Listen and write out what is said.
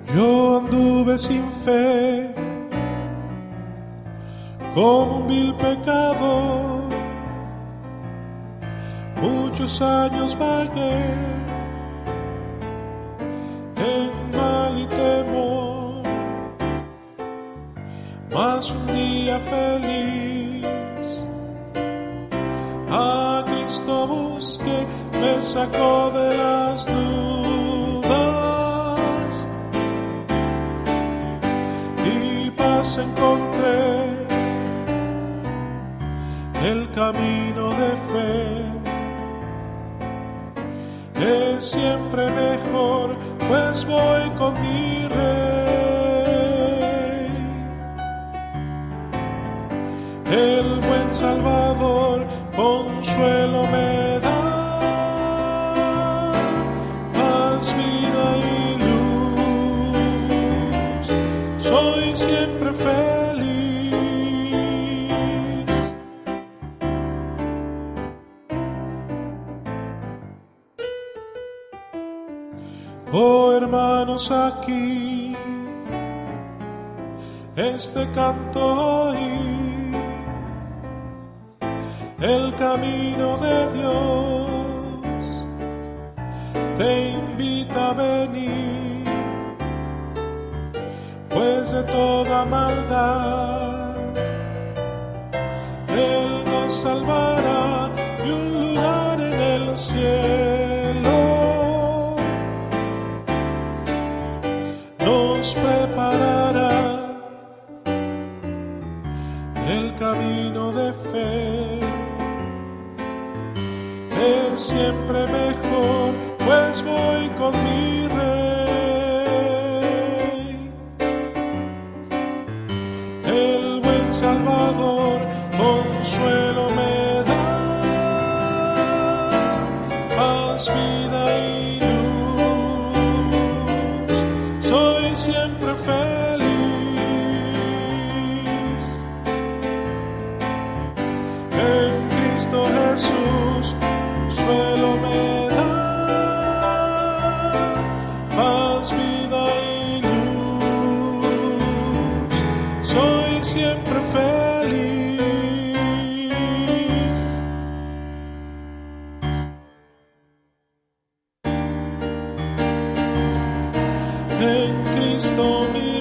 Yo anduve sin fe, como un vil pecador, muchos años vagué en mal y temor, mas un día feliz a Cristo busqué, me sacó de las dudas y paz encontré, el camino de fe es siempre mejor, pues voy con mi Rey. El buen Salvador consuelo me da, paz, vida y luz. Soy siempre feliz. Oh hermanos, aquí este canto oí, el camino de Dios te invita a venir, pues de toda maldad Él nos salvará y un lugar en el cielo nos preparará. El camino de fe es siempre mejor, pues voy con mi Rey. El buen Salvador consuelo me da, paz, vida y luz. Soy siempre feliz. En Cristo Jesús consuelo me da, paz, vida y luz. Soy siempre feliz. En Cristo mi